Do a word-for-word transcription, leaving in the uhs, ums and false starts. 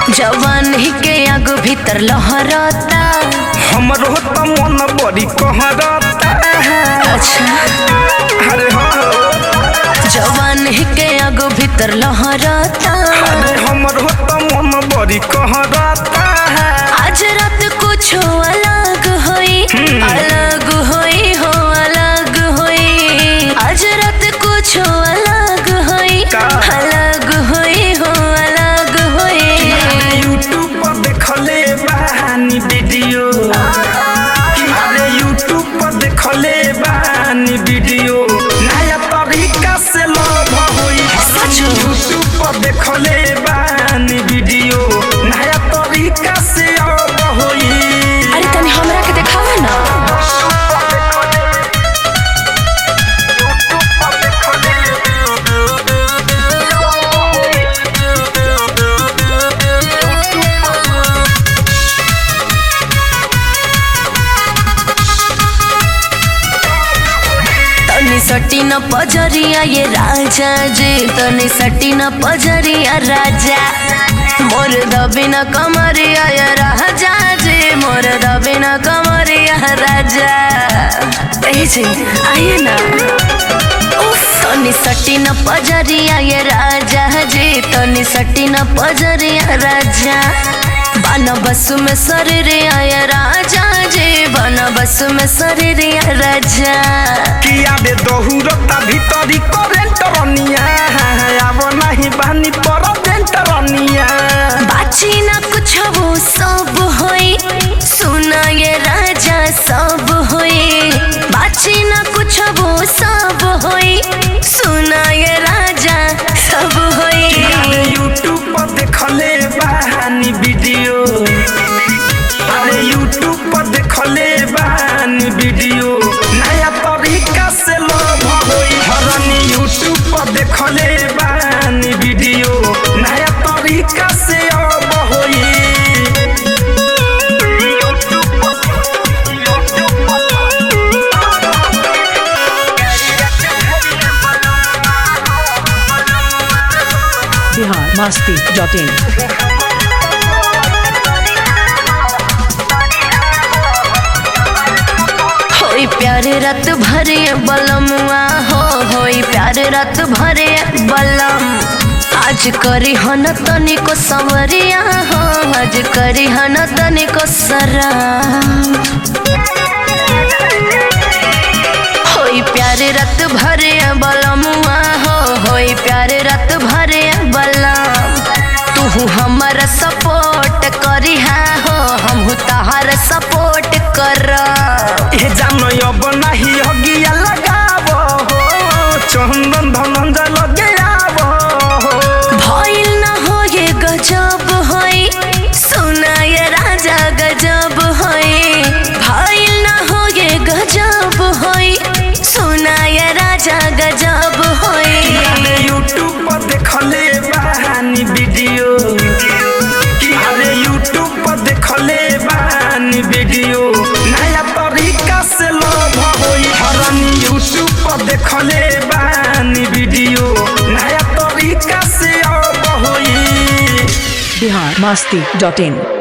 जवानी के आगो भीतर लहरता हमरो त मन बड़ी कहरता। अच्छा अरे हाँ जवानी के आगो भीतर लहरता अरे हमरो त मन बड़ी कहरता। आज रात कुछ अलग होई अलग होई हो अलग होई आज रात कुछ अलग होई अलग होई हो अलग होई। यूट्यूब पर देखले बानी वीडियो अरे यूट्यूब पर देखले बानी वीडियो नया तरीका से लव होई। यूट्यूब पर देखले बानी वीडियो नया तरीका से अब होई। अरे तनी हमरा के देखावा ना। तनी सटी न पजरिया ये राजा जी तनी सटी न पजरिया राजा मोर दबिन कमरिया ये राजा जी मोर दबिन कमरिया राजा। ए जी आइए ना। उफ तनी सटी न पजरिया ये राजा जी तनी सटी न पजरिया राजा बना बस में शरीर आया राजा जी बना बस में शरीर राजा। किया दे दोहुरता भीतरी करेंट रनिया अब नहीं बानी परदेंट रनिया। बाची ना कुछ वो सब होई सुना ये राजा सब होई बाची ना कुछ वो सब होई सुना ये राजा सब होई। यूट्यूब पर देखले बानी वीडियो अरे यूट्यूब पर देखले बानी वीडियो नया तरीका से लव होई। हरनी यूट्यूब पर देखले बानी वीडियो नया तरीका से अब होई। Bihar Masti dot in. होई प्यारे रात भरे बलमुआ हो होई प्यारे रात भरे बलम आज करी हन तनिको सवरिया हो आज करी हन तनिको सराम। होई प्यारे रात भरे बलमुआ हो होई प्यारे रात भरे बलम तू हमारा सपोर्ट करी हा हो हम तहार सपोर्ट कर। ए जानो अब नहीं हगिया लगाबो हो चंदन धनंजय लगे आबो हो। भइल न हो ये गजब होई सुना ये राजा गजब होई भइल न हो ये गजब होई सुना ये राजा गजब होई। यूट्यूब पर देखले बानी वीडियो अरे यूट्यूब पर देखले बानी वीडियो नया तरीका से लव होई। हरनी यूट्यूब पर देखले बानी वीडियो नया तरीका से अब होई। बिहार मस्ती डॉट इन।